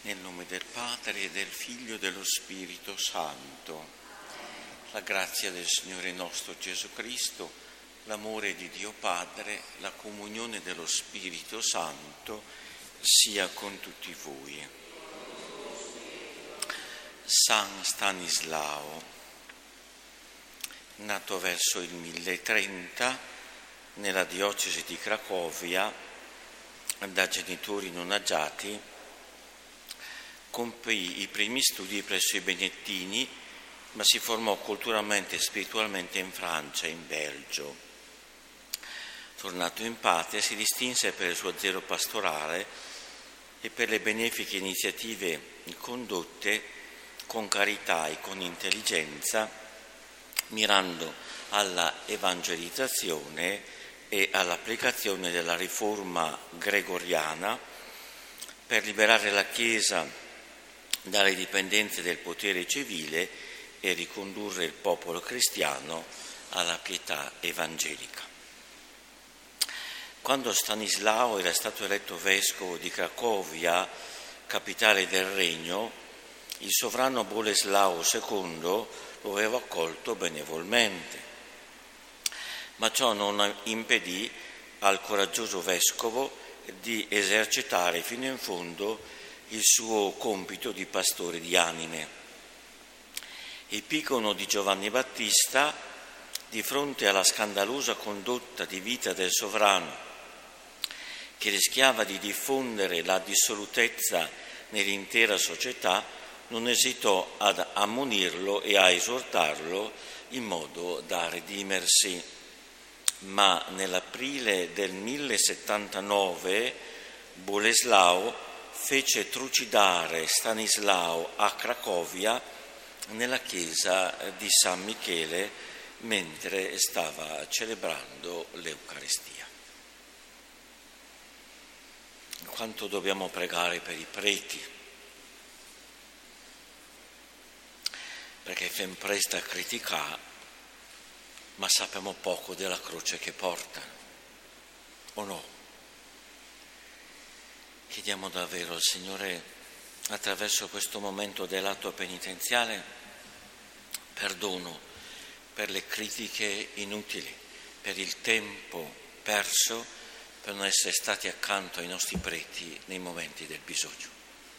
Nel nome del Padre e del Figlio e dello Spirito Santo. La grazia del Signore nostro Gesù Cristo, l'amore di Dio Padre, la comunione dello Spirito Santo sia con tutti voi. San Stanislao, nato verso il 1030 nella diocesi di Cracovia da genitori non agiati, compì i primi studi presso i Benettini, ma si formò culturalmente e spiritualmente in Francia e in Belgio. Tornato in patria, si distinse per il suo zelo pastorale e per le benefiche iniziative condotte con carità e con intelligenza, mirando alla evangelizzazione e all'applicazione della riforma gregoriana per liberare la Chiesa dalle dipendenze del potere civile e ricondurre il popolo cristiano alla pietà evangelica. Quando Stanislao era stato eletto vescovo di Cracovia, capitale del regno, il sovrano Boleslao II lo aveva accolto benevolmente, ma ciò non impedì al coraggioso vescovo di esercitare fino in fondo il suo compito di pastore di anime. Epigono di Giovanni Battista, di fronte alla scandalosa condotta di vita del sovrano, che rischiava di diffondere la dissolutezza nell'intera società, non esitò ad ammonirlo e a esortarlo in modo da redimersi. Ma nell'aprile del 1079 Boleslao fece trucidare Stanislao a Cracovia nella chiesa di San Michele mentre stava celebrando l'Eucaristia. Quanto dobbiamo pregare per i preti, perché fem presta a criticare, ma sappiamo poco della croce che portano, o no? Chiediamo davvero al Signore, attraverso questo momento dell'atto penitenziale, perdono per le critiche inutili, per il tempo perso, per non essere stati accanto ai nostri preti nei momenti del bisogno.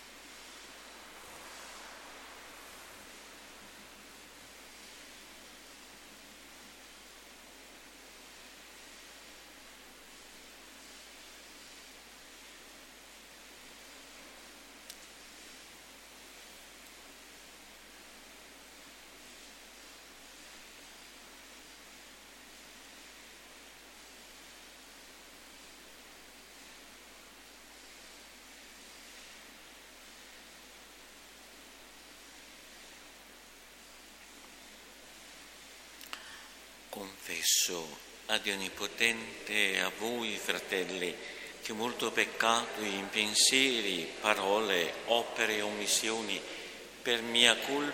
Confesso a Dio Onnipotente e a voi, fratelli, che molto peccato in pensieri, parole, opere e omissioni, per mia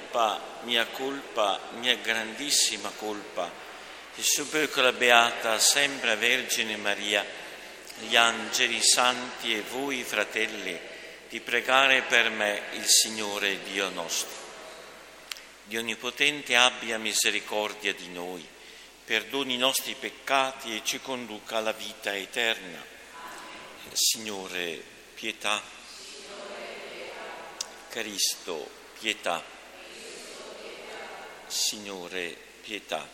grandissima colpa, e supplico la Beata sempre Vergine Maria, gli angeli santi e voi, fratelli, di pregare per me il Signore Dio nostro. Dio Onnipotente abbia misericordia di noi, perdoni i nostri peccati e ci conduca alla vita eterna. Signore, pietà. Cristo, pietà. Signore, pietà.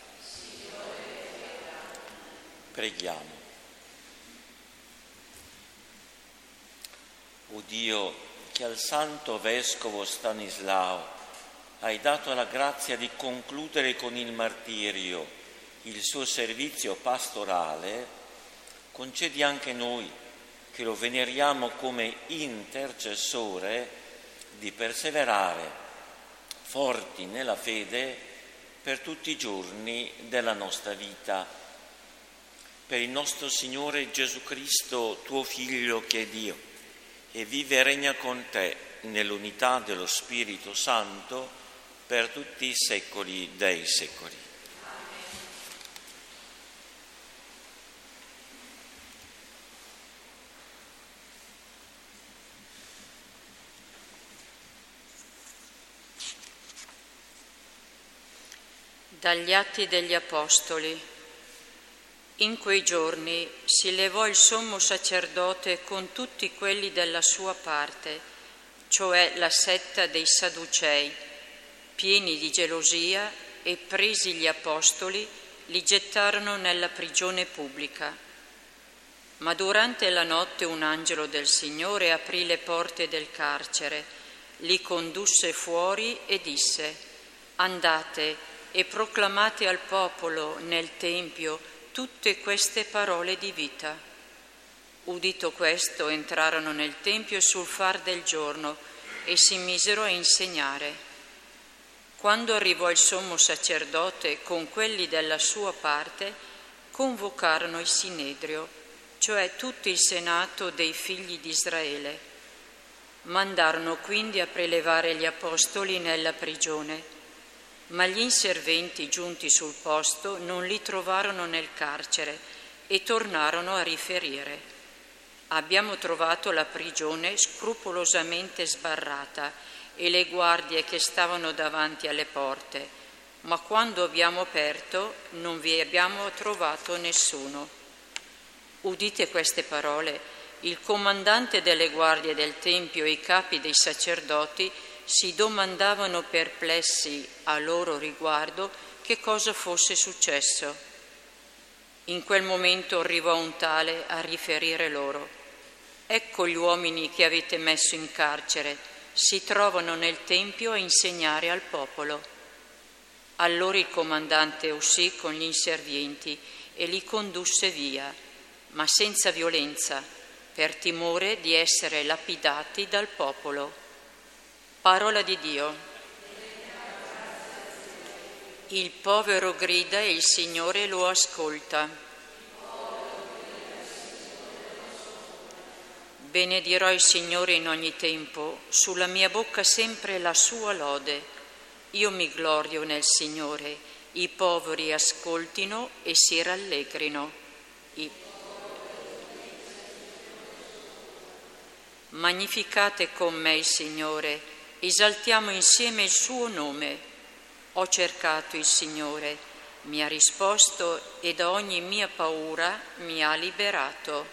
Preghiamo. O Dio, che al santo vescovo Stanislao hai dato la grazia di concludere con il martirio il suo servizio pastorale, concedi anche noi, che lo veneriamo come intercessore, di perseverare forti nella fede per tutti i giorni della nostra vita. Per il nostro Signore Gesù Cristo, tuo Figlio, che è Dio, e vive e regna con te nell'unità dello Spirito Santo per tutti i secoli dei secoli. Dagli Atti degli Apostoli. In quei giorni si levò il sommo sacerdote con tutti quelli della sua parte, cioè la setta dei Sadducei, pieni di gelosia, e presi gli apostoli, li gettarono nella prigione pubblica. Ma durante la notte un angelo del Signore aprì le porte del carcere, li condusse fuori e disse: «Andate e proclamate al popolo nel Tempio tutte queste parole di vita». Udito questo, entrarono nel Tempio sul far del giorno e si misero a insegnare. Quando arrivò il sommo sacerdote con quelli della sua parte, convocarono il Sinedrio, cioè tutto il senato dei figli di Israele. Mandarono quindi a prelevare gli apostoli nella prigione. Ma gli inserventi giunti sul posto non li trovarono nel carcere e tornarono a riferire: «Abbiamo trovato la prigione scrupolosamente sbarrata e le guardie che stavano davanti alle porte, ma quando abbiamo aperto non vi abbiamo trovato nessuno». Udite queste parole, il comandante delle guardie del Tempio e i capi dei sacerdoti si domandavano perplessi a loro riguardo che cosa fosse successo. In quel momento arrivò un tale a riferire loro: «Ecco gli uomini che avete messo in carcere, si trovano nel Tempio a insegnare al popolo». Allora il comandante uscì con gli inservienti e li condusse via, ma senza violenza, per timore di essere lapidati dal popolo. Parola di Dio. Il povero grida e il Signore lo ascolta. Benedirò il Signore in ogni tempo, sulla mia bocca sempre la sua lode. Io mi glorio nel Signore, i poveri ascoltino e si rallegrino. Magnificate con me il Signore, esaltiamo insieme il suo nome. Ho cercato il Signore, mi ha risposto e da ogni mia paura mi ha liberato.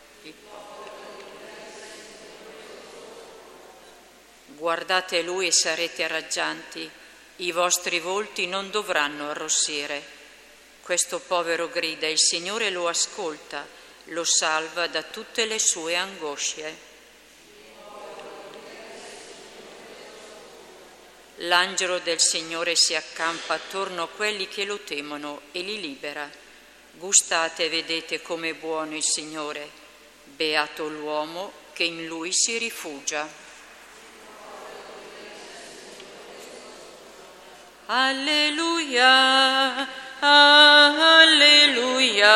Guardate Lui e sarete raggianti, i vostri volti non dovranno arrossire. Questo povero grida, il Signore lo ascolta, lo salva da tutte le sue angosce. L'angelo del Signore si accampa attorno a quelli che lo temono e li libera. Gustate e vedete com'è buono il Signore. Beato l'uomo che in Lui si rifugia. Alleluia, alleluia,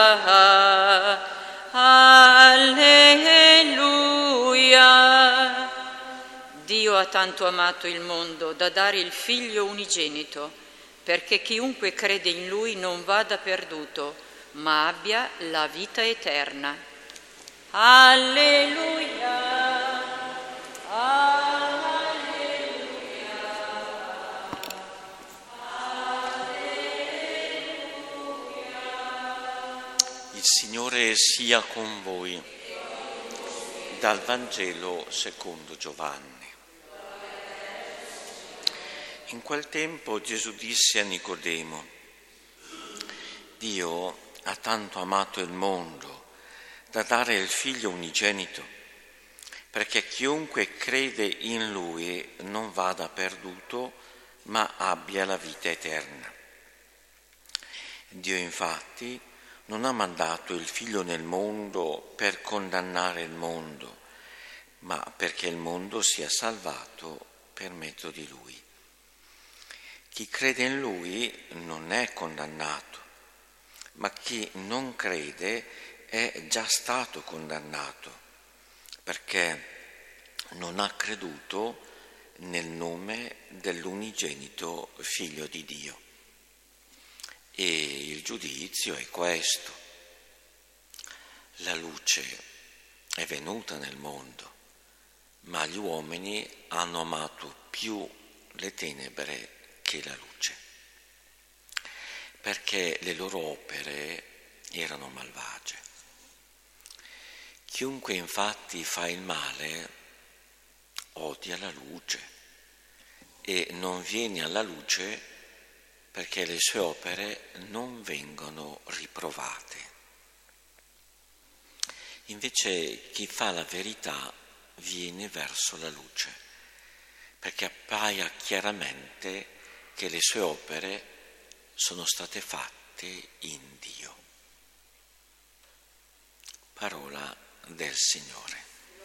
alleluia. Dio ha tanto amato il mondo da dare il Figlio unigenito, perché chiunque crede in Lui non vada perduto, ma abbia la vita eterna. Alleluia, alleluia, Il Signore sia con voi. Dal Vangelo secondo Giovanni. In quel tempo Gesù disse a Nicodemo: Dio ha tanto amato il mondo da dare il Figlio unigenito, perché chiunque crede in Lui non vada perduto, ma abbia la vita eterna. Dio infatti non ha mandato il Figlio nel mondo per condannare il mondo, ma perché il mondo sia salvato per mezzo di Lui. Chi crede in Lui non è condannato, ma chi non crede è già stato condannato, perché non ha creduto nel nome dell'unigenito Figlio di Dio. E il giudizio è questo: la luce è venuta nel mondo, ma gli uomini hanno amato più le tenebre che la luce, perché le loro opere erano malvagie. Chiunque infatti fa il male odia la luce e non viene alla luce perché le sue opere non vengono riprovate. Invece chi fa la verità viene verso la luce, perché appaia chiaramente che le sue opere sono state fatte in Dio. Parola del Signore.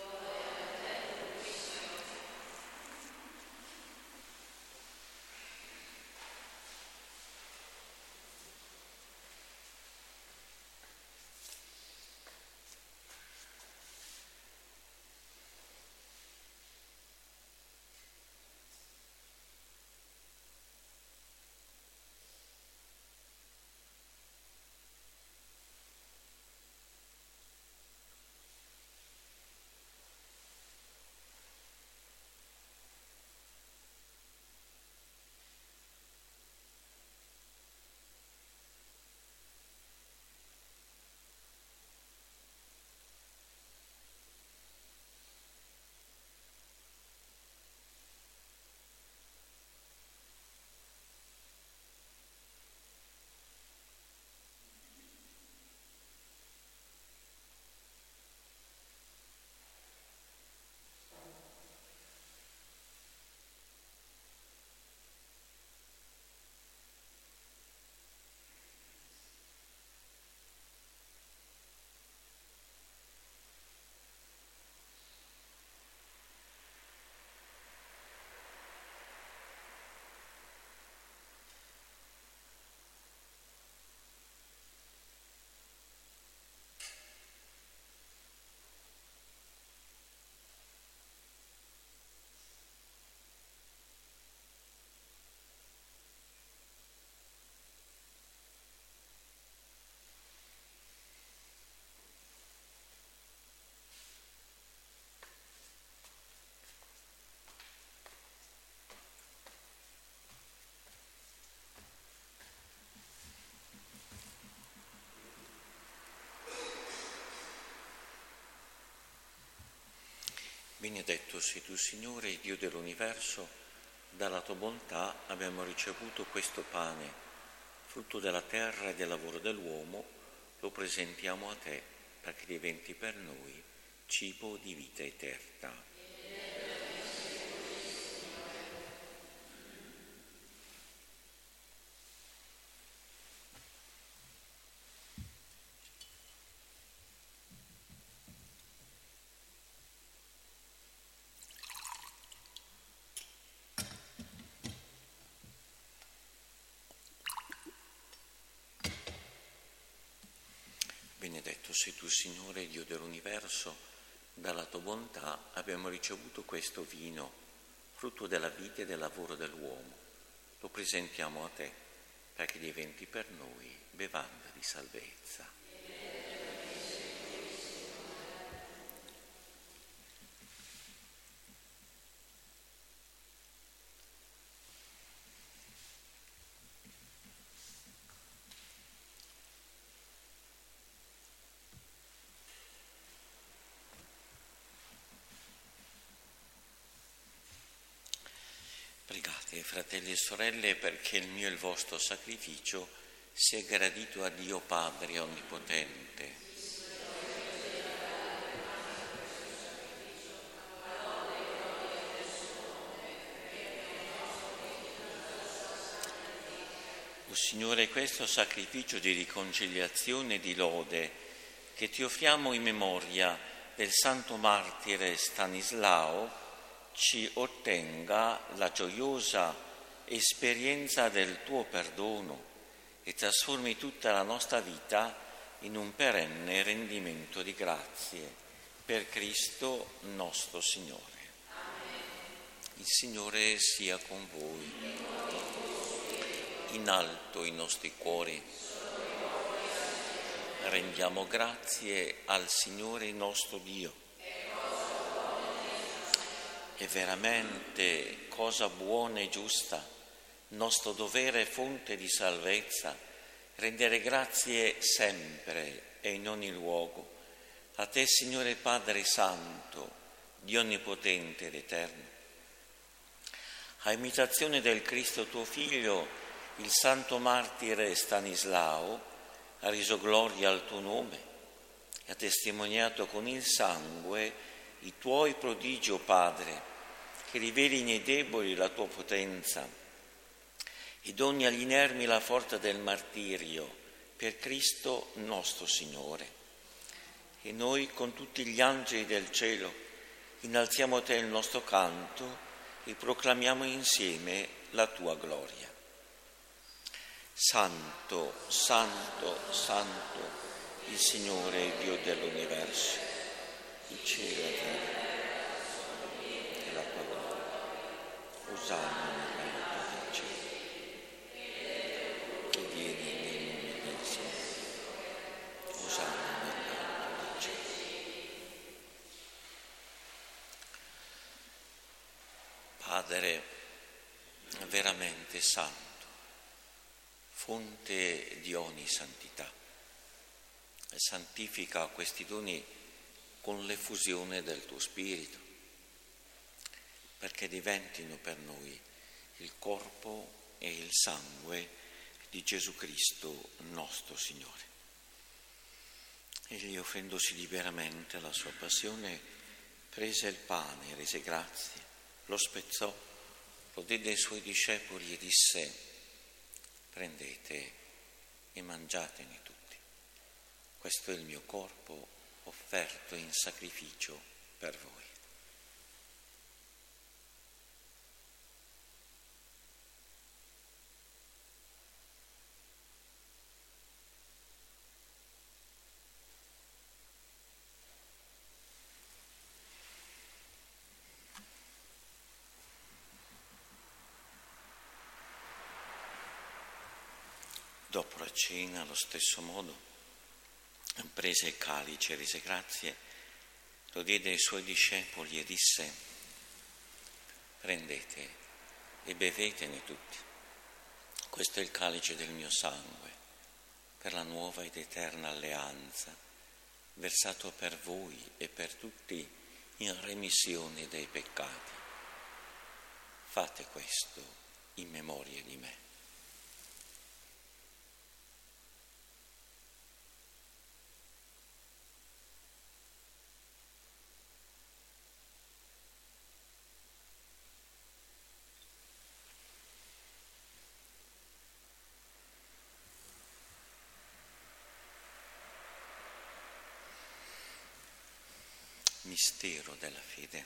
Benedetto sei tu, Signore, Dio dell'universo, dalla tua bontà abbiamo ricevuto questo pane, frutto della terra e del lavoro dell'uomo, lo presentiamo a te perché diventi per noi cibo di vita eterna. Benedetto sei tu, Signore, Dio dell'universo, dalla tua bontà abbiamo ricevuto questo vino, frutto della vita e del lavoro dell'uomo. Lo presentiamo a te, perché diventi per noi bevanda di salvezza. Pregate, fratelli e sorelle, perché il mio e il vostro sacrificio sia gradito a Dio Padre Onnipotente. O Signore, questo sacrificio di riconciliazione e di lode che ti offriamo in memoria del santo martire Stanislao ci ottenga la gioiosa esperienza del tuo perdono e trasformi tutta la nostra vita in un perenne rendimento di grazie per Cristo nostro Signore. Amen. Il Signore sia con voi. In alto i nostri cuori. Rendiamo grazie al Signore nostro Dio. È veramente cosa buona e giusta, nostro dovere e fonte di salvezza, rendere grazie sempre e in ogni luogo a te, Signore Padre Santo, Dio Onnipotente ed Eterno. A imitazione del Cristo tuo Figlio, il santo martire Stanislao ha reso gloria al tuo nome e ha testimoniato con il sangue i tuoi prodigi, o Padre, che riveli nei deboli la tua potenza e doni agli inermi la forza del martirio per Cristo nostro Signore. E noi con tutti gli angeli del cielo innalziamo a te il nostro canto e proclamiamo insieme la tua gloria. Santo, santo, santo, il Signore Dio dell'universo, il cielo e la terra e la tua gloria. Osanna nell'alto del cielo, che vieni nel nome del Signore. Osanna nell'alto del cielo. Padre veramente santo, fonte di ogni santità, santifica questi doni con l'effusione del tuo Spirito, perché diventino per noi il corpo e il sangue di Gesù Cristo nostro Signore. Egli, offrendosi liberamente alla sua passione, prese il pane, rese grazie, lo spezzò, lo diede ai suoi discepoli e disse: prendete e mangiatene tutti. Questo è il mio corpo offerto in sacrificio per voi. Dopo la cena, allo stesso modo, prese il calice, rese grazie, lo diede ai suoi discepoli e disse: prendete e bevetene tutti. Questo è il calice del mio sangue, per la nuova ed eterna alleanza, versato per voi e per tutti in remissione dei peccati. Fate questo in memoria di me. Mistero della fede.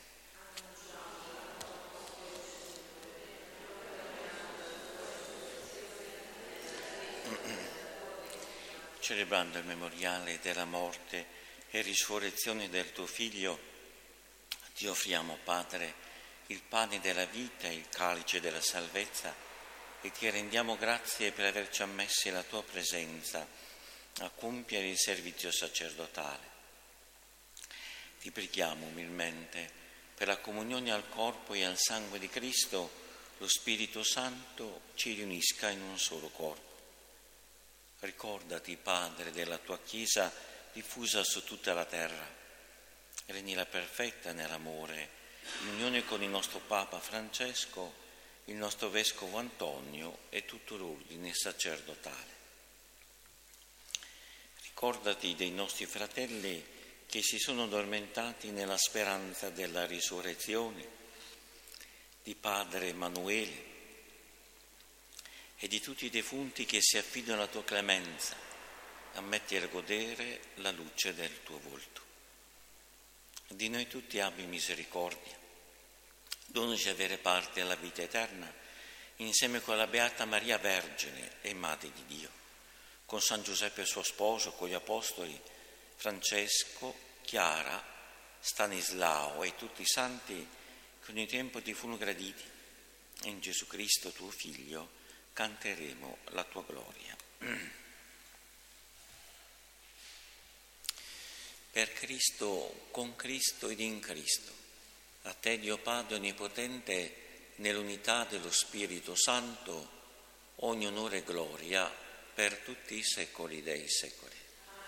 Celebrando il memoriale della morte e risurrezione del tuo Figlio, ti offriamo, Padre, il pane della vita e il calice della salvezza e ti rendiamo grazie per averci ammessi alla tua presenza a compiere il servizio sacerdotale. Ti preghiamo umilmente per la comunione al corpo e al sangue di Cristo, lo Spirito Santo ci riunisca in un solo corpo. Ricordati, Padre, della tua Chiesa diffusa su tutta la terra, rendila perfetta nell'amore, in unione con il nostro Papa Francesco, il nostro Vescovo Antonio e tutto l'ordine sacerdotale. Ricordati dei nostri fratelli che si sono addormentati nella speranza della risurrezione, di Padre Emanuele e di tutti i defunti che si affidano alla tua clemenza, ammetti a godere la luce del tuo volto. Di noi tutti abbi misericordia, donaci avere parte alla vita eterna, insieme con la Beata Maria Vergine e Madre di Dio, con San Giuseppe suo sposo, con gli Apostoli, Francesco, Chiara, Stanislao e tutti i santi che ogni tempo ti furono graditi. In Gesù Cristo, tuo Figlio, canteremo la tua gloria. Per Cristo, con Cristo ed in Cristo, a te, Dio Padre Onnipotente, nell'unità dello Spirito Santo, ogni onore e gloria per tutti i secoli dei secoli.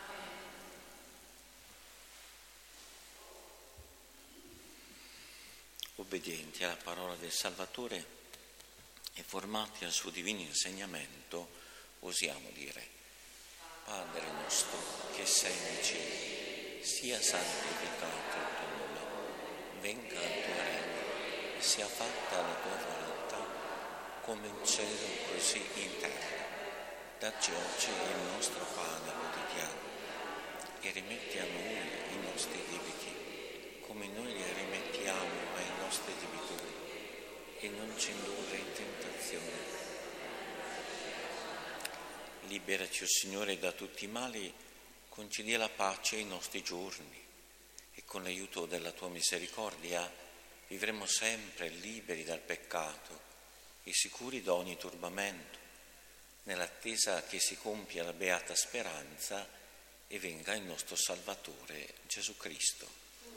Obbedienti alla parola del Salvatore e formati al suo divino insegnamento, osiamo dire: Padre nostro che sei nei cieli, sia santificato il tuo nome, venga il tuo regno e sia fatta la tua volontà come in cielo così in terra. Dacci oggi il nostro pane quotidiano e rimetti a noi i nostri debiti come noi li rimettiamo ai nostri debitori e non ci indurre in tentazione. Liberaci, o Signore, da tutti i mali, concedi la pace ai nostri giorni e con l'aiuto della tua misericordia vivremo sempre liberi dal peccato e sicuri da ogni turbamento, nell'attesa che si compia la beata speranza e venga il nostro Salvatore Gesù Cristo.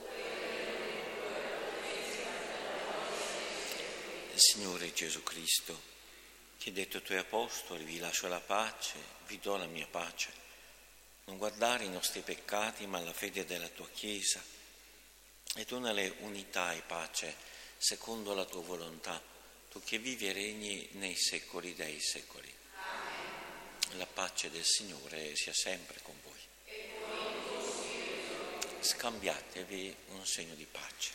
Il Signore Gesù Cristo, che hai detto ai tuoi apostoli: vi lascio la pace, vi do la mia pace, non guardare i nostri peccati ma la fede della tua Chiesa, e donale unità e pace secondo la tua volontà, tu che vivi e regni nei secoli dei secoli. La pace del Signore sia sempre con voi. Scambiatevi un segno di pace.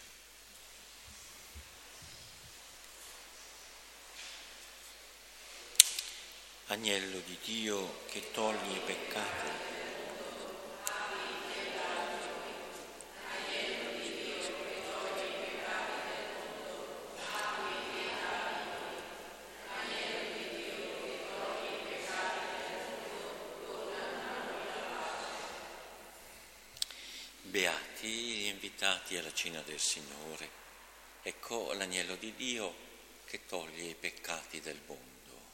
Agnello di Dio che togli i peccati. Beati gli invitati alla cena del Signore. Ecco l'agnello di Dio che toglie i peccati del mondo.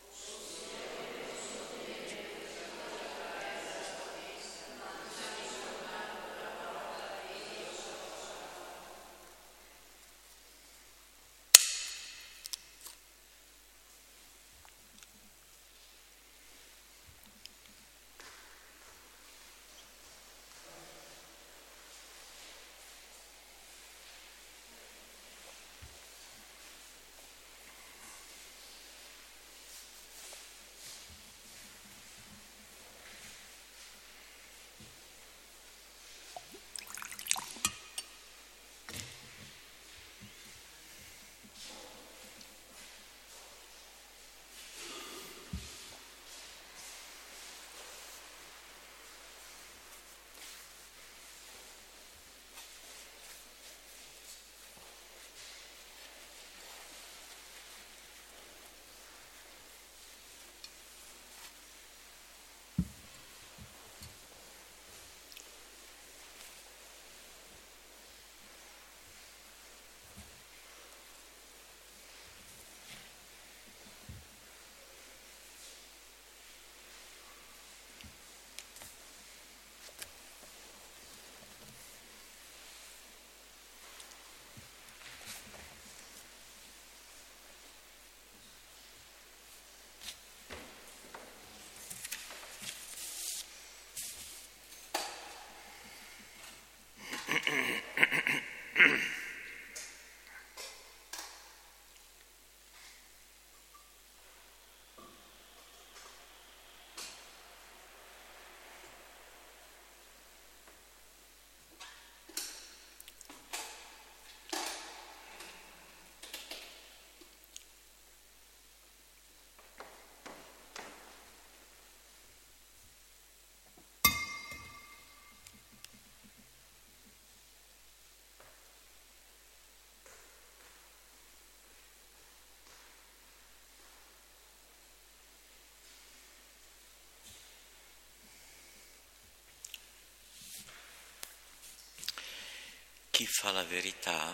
Chi fa la verità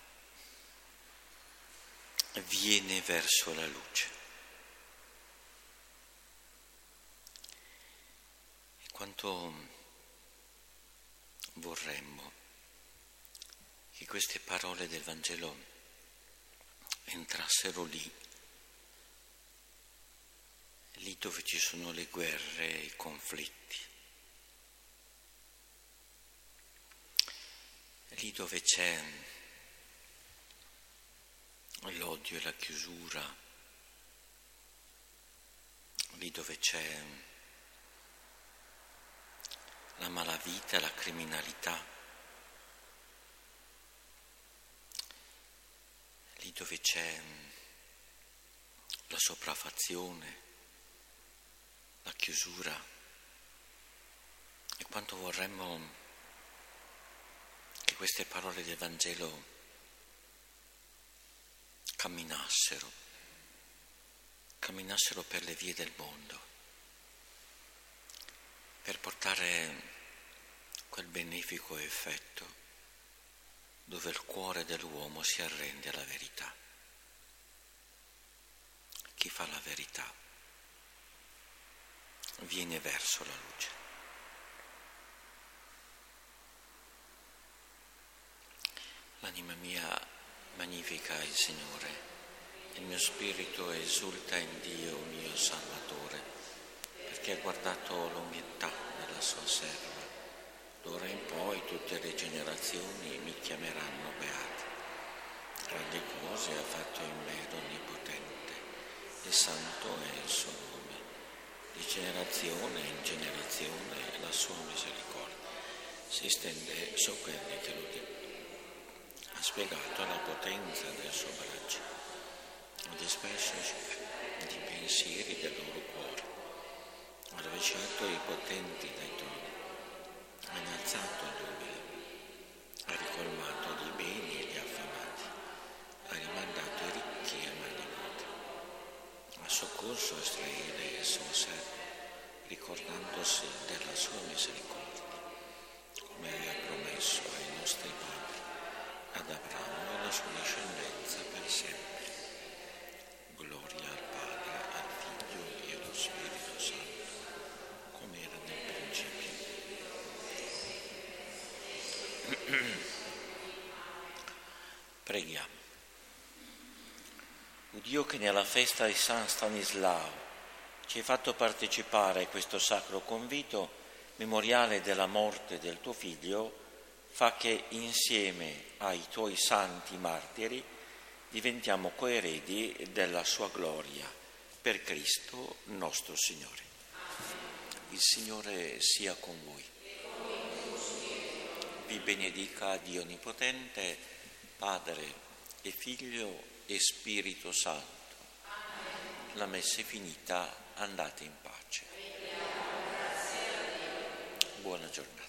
viene verso la luce. E quanto vorremmo che queste parole del Vangelo entrassero lì, lì dove ci sono le guerre e i conflitti, lì dove c'è l'odio e la chiusura, lì dove c'è la malavita e la criminalità, lì dove c'è la sopraffazione, la chiusura, e quanto vorremmo che queste parole del Vangelo camminassero per le vie del mondo, per portare quel benefico effetto dove il cuore dell'uomo si arrende alla verità. Chi fa la verità viene verso la luce. L'anima mia magnifica il Signore, il mio spirito esulta in Dio mio Salvatore, perché ha guardato l'umiltà della sua serva. D'ora in poi tutte le generazioni mi chiameranno beato. Grandi cose ha fatto in me l'Onnipotente, e santo è il suo nome. Di generazione in generazione la sua misericordia si stende su quelli che lo dicono. Ha spiegato la potenza del suo braccio, ha disperso i pensieri del loro cuore, ha rovesciato i potenti dai troni, ha innalzato gli umili, ha ricolmato di beni gli affamati, ha rimandato i ricchi a mani vuote, ha soccorso Israele e il suo servo, ricordandosi della sua misericordia, come aveva promesso ai nostri padri, ad Abramo e alla sua discendenza per sempre. Gloria al Padre, al Figlio e allo Spirito Santo, come era nel principio. Preghiamo. O Dio, che nella festa di San Stanislao ci hai fatto partecipare a questo sacro convito, memoriale della morte del tuo Figlio, fa che insieme ai tuoi santi martiri diventiamo coeredi della sua gloria, per Cristo nostro Signore. Il Signore sia con voi. Vi benedica Dio Onnipotente, Padre e Figlio e Spirito Santo. La messa è finita, andate in pace. Buona giornata.